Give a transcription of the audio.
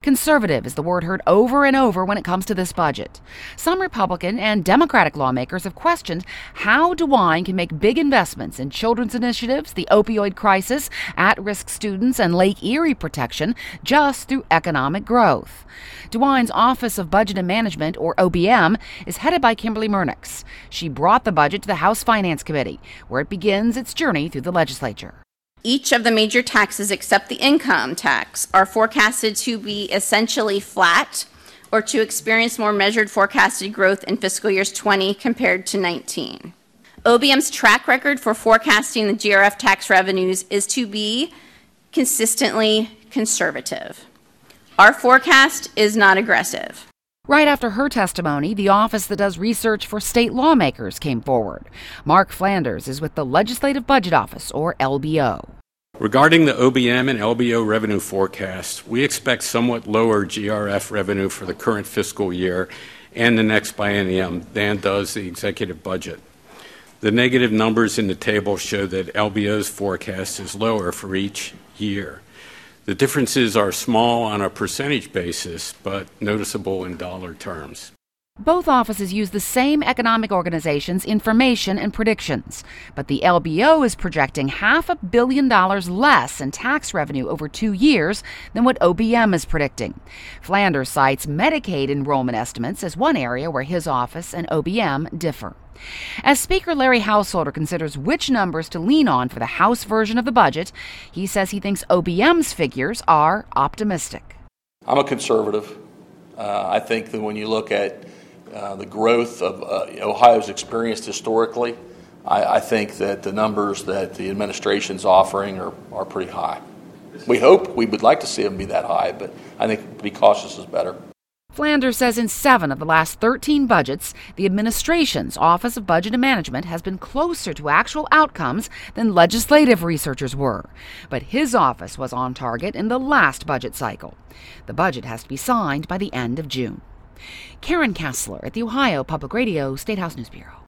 Conservative is the word heard over and over when it comes to this budget. Some Republican and Democratic lawmakers have questioned how DeWine can make big investments in children's initiatives, the opioid crisis, at-risk students, and Lake Erie protection just through economic growth. DeWine's Office of Budget and Management, or OBM, is headed by Kimberly Murnix. She brought the budget to the House Finance Committee, where it begins its journey through the legislature. Each of the major taxes except the income tax are forecasted to be essentially flat or to experience more measured forecasted growth in fiscal years 20 compared to 19. OBM's track record for forecasting the GRF tax revenues is to be consistently conservative. Our forecast is not aggressive. Right after her testimony, the office that does research for state lawmakers came forward. Mark Flanders is with the Legislative Budget Office, or LBO. Regarding the OBM and LBO revenue forecast, we expect somewhat lower GRF revenue for the current fiscal year and the next biennium than does the executive budget. The negative numbers in the table show that LBO's forecast is lower for each year. The differences are small on a percentage basis, but noticeable in dollar terms. Both offices use the same economic organization's information and predictions, but the LBO is projecting $500 million less in tax revenue over 2 years than what OBM is predicting. Flanders cites Medicaid enrollment estimates as one area where his office and OBM differ. As Speaker Larry Householder considers which numbers to lean on for the House version of the budget, he says he thinks OBM's figures are optimistic. I'm a conservative. I think that when you look at the growth of Ohio's experienced historically, I think that the numbers that the administration's offering are pretty high. We would like to see them be that high, but I think to be cautious is better. Flanders says in 7 of the last 13 budgets, the administration's Office of Budget and Management has been closer to actual outcomes than legislative researchers were. But his office was on target in the last budget cycle. The budget has to be signed by the end of June. Karen Kessler at the Ohio Public Radio State House News Bureau.